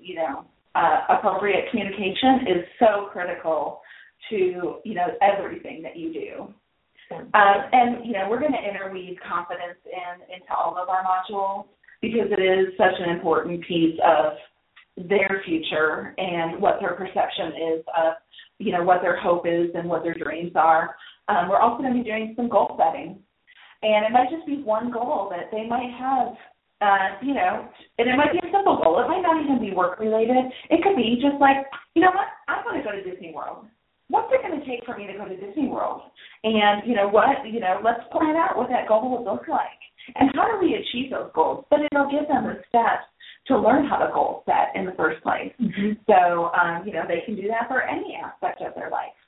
appropriate communication is so critical to, everything that you do. And, we're going to interweave confidence into all of our modules because it is such an important piece of their future and what their perception is of, what their hope is and what their dreams are. We're also going to be doing some goal setting. And it might just be one goal that they might have, and it might be a simple goal. It might not even be work-related. It could be just like, you know what, I want to go to Disney World. What's it going to take for me to go to Disney World? And let's plan out what that goal would look like. And how do we achieve those goals? But it'll give them the steps to learn how to goal set in the first place. Mm-hmm. So, they can do that for any aspect of their life.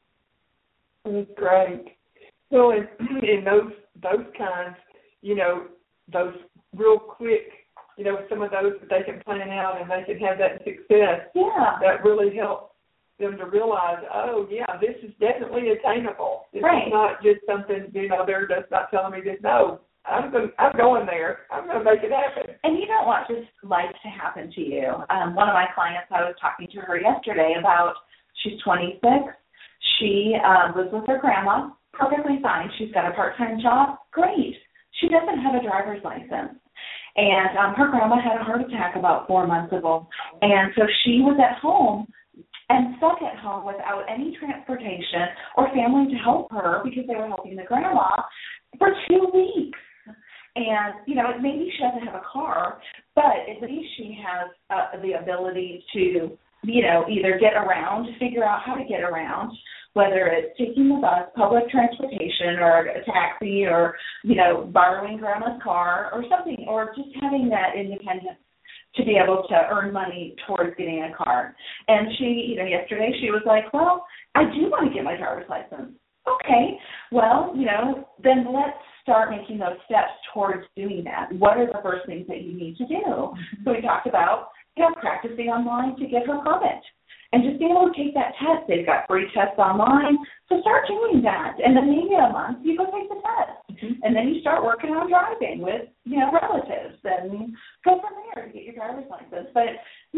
That's great. So in those kinds, those real quick, some of those that they can plan out and they can have that success. Yeah. That really helps them to realize, oh, yeah, this is definitely attainable. This is not just something, they're just not telling me this. No, I'm going there. I'm going to make it happen. And you don't want just life to happen to you. One of my clients, I was talking to her yesterday about, she's 26. She lives with her grandma. Perfectly fine. She's got a part-time job. Great. She doesn't have a driver's license. And her grandma had a heart attack about 4 months ago. And so she was at home and stuck at home without any transportation or family to help her because they were helping the grandma for 2 weeks. And, maybe she doesn't have a car, but at least she has the ability to, either get around, figure out how to get around, whether it's taking the bus, public transportation, or a taxi, or, borrowing grandma's car or something, or just having that independence to be able to earn money towards getting a car. And she, yesterday she was like, well, I do want to get my driver's license. Okay, well, then let's start making those steps towards doing that. What are the first things that you need to do? Mm-hmm. So we talked about, practicing online to get her permit. And just being able to take that test. They've got free tests online. So start doing that. And then maybe a month you go take the test. Mm-hmm. And then you start working on driving with, relatives. And go from there to get your driver's license. But,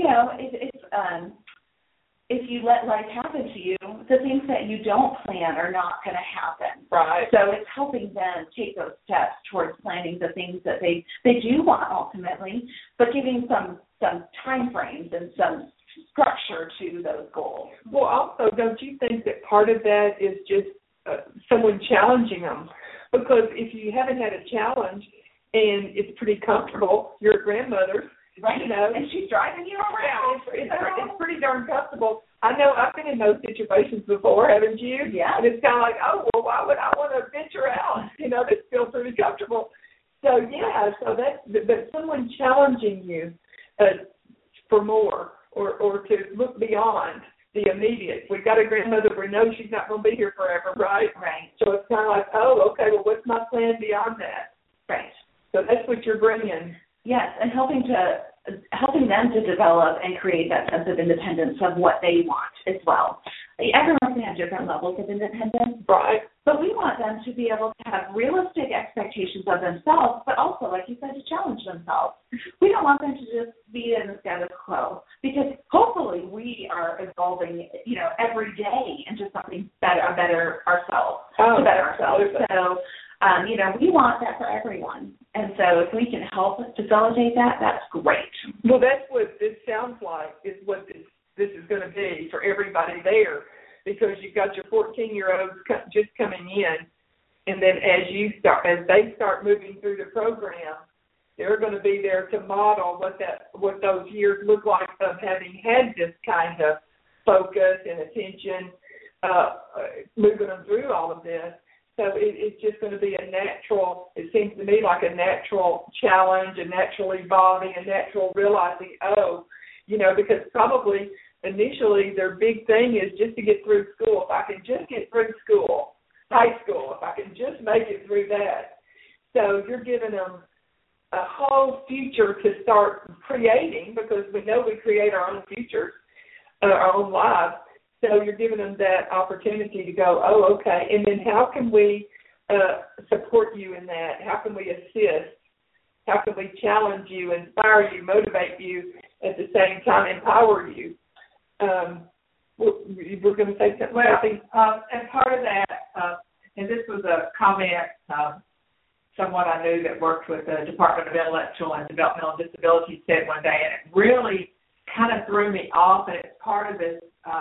if you let life happen to you, the things that you don't plan are not going to happen. Right. So it's helping them take those steps towards planning the things that they do want ultimately, but giving some time frames and some structure to those goals. Well, also, don't you think that part of that is just someone challenging them? Because if you haven't had a challenge and it's pretty comfortable, you're a grandmother, right? And she's driving you around. It's pretty darn comfortable. I know I've been in those situations before, haven't you? Yeah. And it's kind of like, oh, well, why would I want to venture out? That feels pretty comfortable. So, but someone challenging you for more. Or to look beyond the immediate. We've got a grandmother, we know she's not going to be here forever, right? Right. So it's kind of like, oh, okay, well, what's my plan beyond that? Right. So that's what you're bringing. Yes, and helping them to develop and create that sense of independence of what they want as well. Everyone's going to have different levels of independence. Right. But we want them to be able to have realistic expectations of themselves, but also, like you said, to challenge themselves. We don't want them to just be in the status quo because hopefully we are evolving, every day into something better, to better ourselves. So, we want that for everyone. And so if we can help facilitate that, that's great. Well, that's what this sounds like, is what this is going to be for everybody there, because you've got your 14-year-olds just coming in, and then as they start moving through the program, they're going to be there to model what those years look like of having had this kind of focus and attention, moving them through all of this. So it's just going to be a natural, it seems to me like a natural challenge, a natural evolving, a natural realizing, because probably initially their big thing is just to get through school. If I can just get through school, high school, if I can just make it through that. So you're giving them a whole future to start creating, because we know we create our own futures, our own lives. So you're giving them that opportunity to go, oh, okay, and then how can we support you in that? How can we assist? How can we challenge you, inspire you, motivate you, at the same time empower you? We're going to say something. Well, and part of that, and this was a comment someone I knew that worked with the Department of Intellectual and Developmental Disabilities said one day, and it really kind of threw me off, and it's part of this,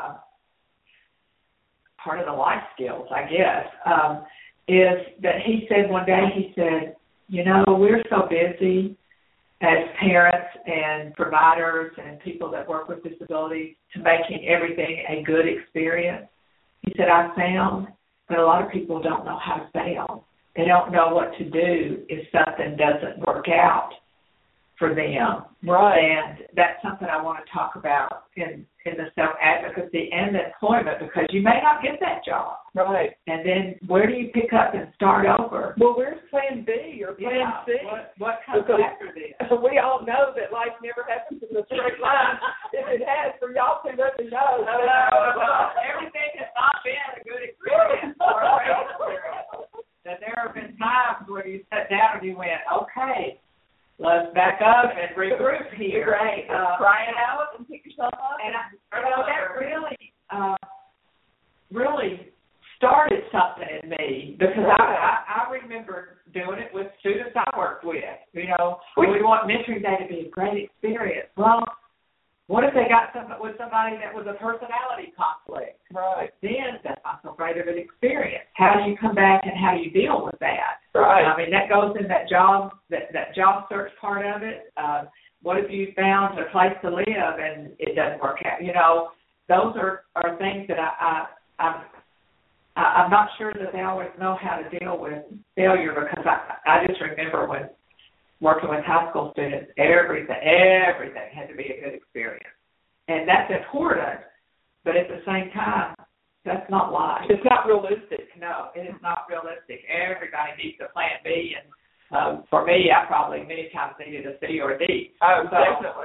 part of the life skills, I guess, is that he said one day, he said, we're so busy as parents and providers and people that work with disabilities to making everything a good experience. He said, I found that a lot of people don't know how to fail. They don't know what to do if something doesn't work out for them. Right. And that's something I want to talk about in the self-advocacy and the employment, because you may not get that job. Right. And then where do you pick up and start over? Well, where's plan B or plan C? What comes after this? We all know that life never happens in a straight line. If it has, for y'all to let me know. Everything has not been a good experience or a great experience. That there have been times where you sat down and you went, okay, let's back up and regroup here. Right. Cry it out and pick yourself up. And that really started something in me, because I remember doing it with students I worked with. We want mentoring day to be a great experience. Well, what if they got with somebody that was a personality conflict? Right. Then that's not so great of an experience. How do you come back and how do you deal with that? Right. I mean, that goes in that job search part of it. What if you found a place to live and it doesn't work out? Those are things that I'm not sure that they always know how to deal with failure, because I just remember when working with high school students, everything had to be a good experience. And that's important, but at the same time, that's not life. It's not realistic. No, it is not realistic. Everybody needs a plan B, and for me, I probably many times needed a C or a D. Oh, so, definitely.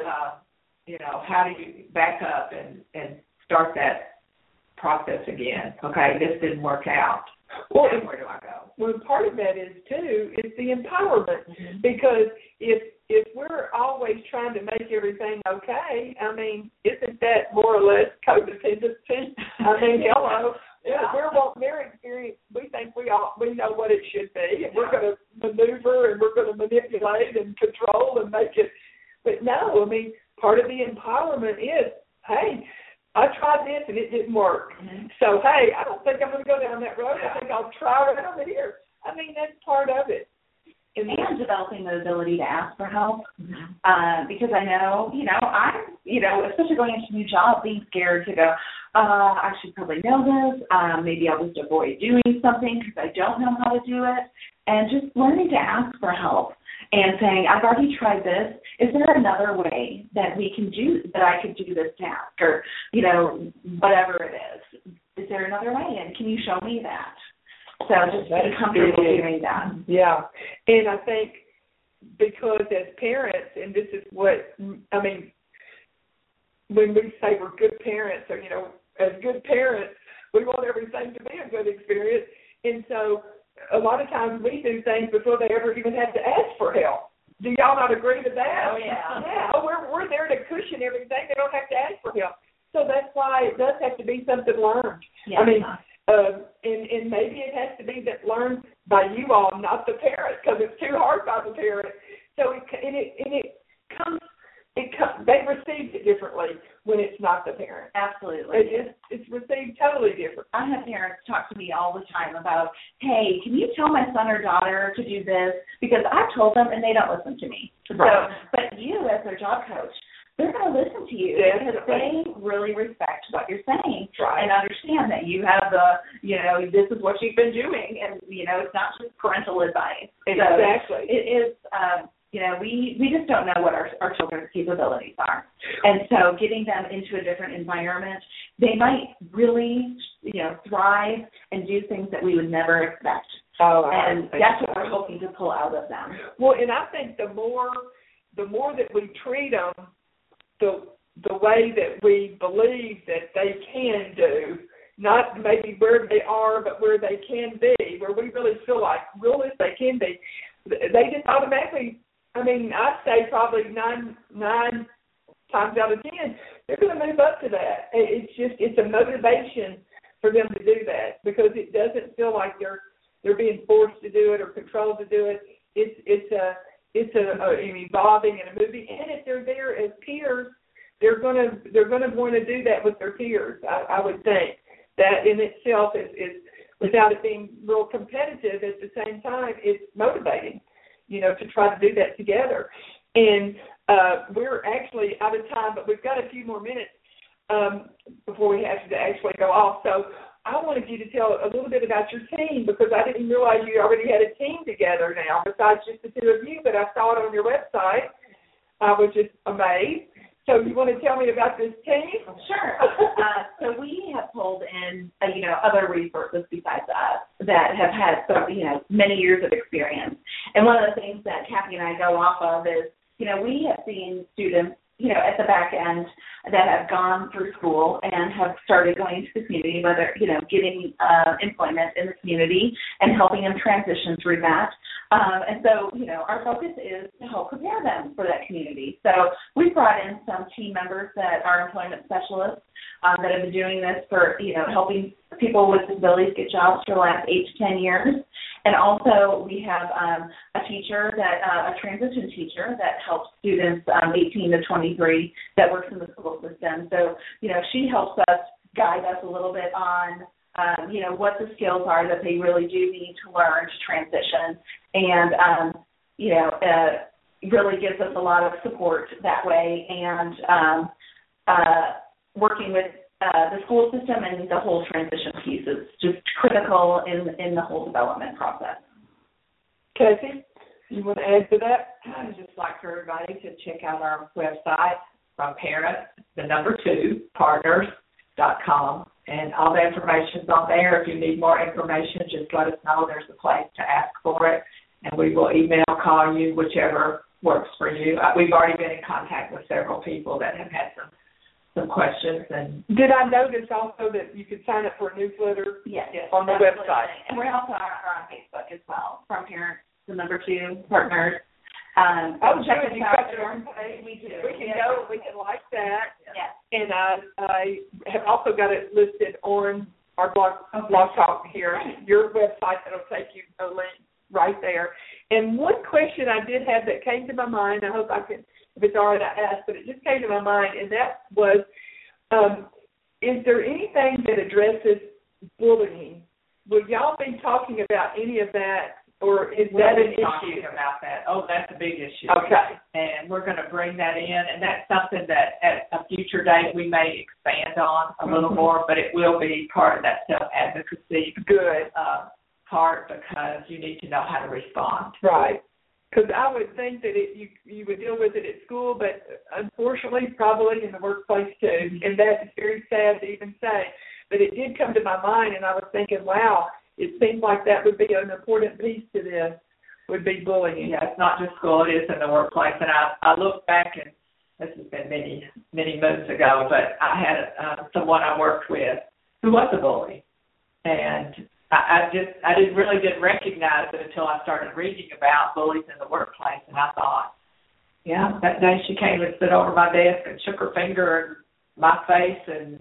How do you back up and start that process again? Okay, this didn't work out. Well, where do I go? Well, part of that is the empowerment, because if we're always trying to make everything okay, I mean, isn't that more or less codependency? I mean, hello. Yeah. If we're wanting their experience, we think we know what it should be, and we're going to maneuver and we're going to manipulate and control and make it. But no, I mean, part of the empowerment is, hey, I tried this and it didn't work. Mm-hmm. So, hey, I don't think I'm going to go down that road. I think I'll try right over here. I mean, that's part of it. And developing the ability to ask for help, because I know, especially going into a new job, being scared to go, I should probably know this. Maybe I'll just avoid doing something because I don't know how to do it. And just learning to ask for help and saying, I've already tried this. Is there another way that I could do this task, or, whatever it is? Is there another way? And can you show me that? So just be comfortable doing that. Yeah. And I think because as parents, and this is what, I mean, when we say we're good parents, or, as good parents, we want everything to be a good experience. And so a lot of times we do things before they ever even have to ask for help. Do y'all not agree with that? Oh, yeah. Yeah. We're there to cushion everything. They don't have to ask for help. So that's why it does have to be something learned. Yeah. I mean, and maybe it has to be that learned by you all, not the parents, because it's too hard by the parent. So they receive it differently when it's not the parent. Absolutely. It's received totally different. I have parents talk to me all the time about, hey, can you tell my son or daughter to do this? Because I've told them and they don't listen to me. Right. But you, as their job coach, they're going to listen to you because they really respect what you're saying and understand that you have this is what you've been doing, and, it's not just parental advice. Exactly. So it is, we just don't know what our children's capabilities are. And so getting them into a different environment, they might really, thrive and do things that we would never expect. And that's what we're hoping to pull out of them. Well, and I think the more that we treat them the way that we believe that they can do, not maybe where they are, but where they can be, where we really feel like real as they can be, they just automatically, I say probably nine times out of 10, they're going to move up to that. It's a motivation for them to do that because it doesn't feel like they're being forced to do it or controlled to do it. It's an evolving and a moving, and if they're there as peers, they're going to want to do that with their peers. I would think that in itself is without it being real competitive. At the same time, it's motivating, to try to do that together. And we're actually out of time, but we've got a few more minutes before we have to actually go off. So I wanted you to tell a little bit about your team because I didn't realize you already had a team together now besides just the two of you, but I saw it on your website. I was just amazed. So you want to tell me about this team? Sure. So we have pulled in, other resources besides us that have had, many years of experience. And one of the things that Kathy and I go off of is, we have seen students, at the back end that have gone through school and have started going to the community, whether, getting employment in the community and helping them transition through that. And so, our focus is to help prepare them for that community. So we brought in some team members that are employment specialists that have been doing this for, helping people with disabilities get jobs for the last 8 to 10 years. And also we have a teacher, a transition teacher that helps students 18 to 23 that works in the school system. So, she helps us, guide us a little bit on, what the skills are that they really do need to learn to transition. And, really gives us a lot of support that way. And working with the school system and the whole transition piece is just critical in the whole development process. Casey, you want to add to that? I would just like for everybody to check out our website, From Parents, 2, partners.com, and all the information's on there. If you need more information, just let us know. There's a place to ask for it, and we will email, call you, whichever works for you. We've already been in contact with several people that have had some questions. And did I notice also that you could sign up for a newsletter? Yes, on the website. And we're also on Facebook as well, From Parents, 2, partners. Check us out. We do. We can go. We can like that. Yes. And I have also got it listed on our blog talk here. Your website that'll take you a link right there. And one question I did have that came to my mind, I hope I can, if it's all right I ask, but it just came to my mind, and that was, is there anything that addresses bullying? Will y'all be talking about any of that, or is that an issue? Talking about that. Oh, that's a big issue. Okay. And we're going to bring that in, and that's something that at a future date we may expand on a little more, but it will be part of that self-advocacy part because you need to know how to respond. Right. Because I would think that you would deal with it at school, but unfortunately probably in the workplace too, and that's very sad to even say. But it did come to my mind, and I was thinking, wow, it seems like that would be an important piece to this, would be bullying. Yeah, it's not just school, it is in the workplace. And I look back, and this has been many, many moons ago, but I had someone I worked with who was a bully. And I didn't recognize it until I started reading about bullies in the workplace. And I thought, yeah, that day she came and stood over my desk and shook her finger in my face, and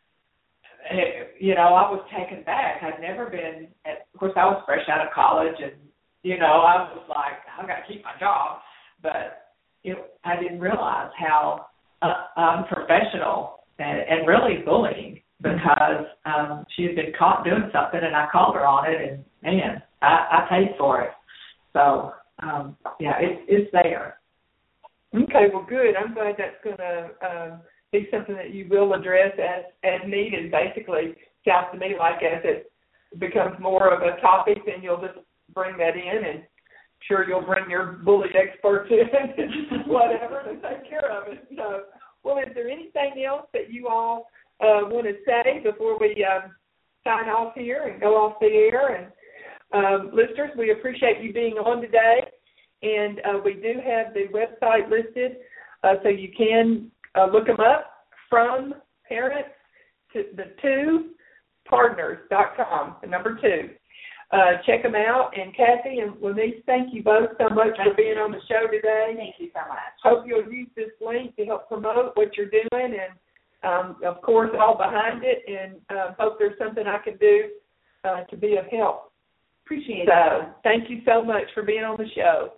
I was taken back. I'd never been, of course, I was fresh out of college, and, I was like, I've got to keep my job. But I didn't realize how unprofessional and really bullying, because she had been caught doing something, and I called her on it, and, man, I paid for it. So, it's there. Okay, well, good. I'm glad that's going to be something that you will address as needed. Basically, sounds to me like as it becomes more of a topic, then you'll just bring that in, and sure you'll bring your bully experts in and whatever to take care of it. So, well, is there anything else that you all want to say before we sign off here and go off the air? And listeners, we appreciate you being on today. And we do have the website listed, so you can look them up, From Parents to partners.com, the number 2. Check them out. And Kathy and Lenise, thank you both so much for being on the show today. Thank you so much. Hope you'll use this link to help promote what you're doing, and, of course, all behind it, and hope there's something I can do to be of help. Appreciate it. Thank you so much for being on the show.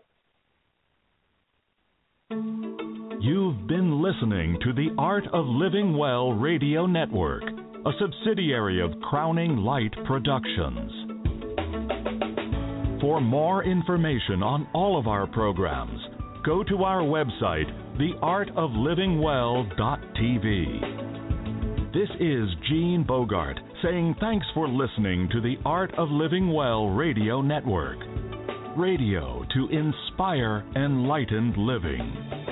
You've been listening to the Art of Living Well Radio Network, a subsidiary of Crowning Light Productions. For more information on all of our programs, go to our website, theartoflivingwell.tv. This is Gene Bogart saying thanks for listening to the Art of Living Well Radio Network. Radio to inspire enlightened living.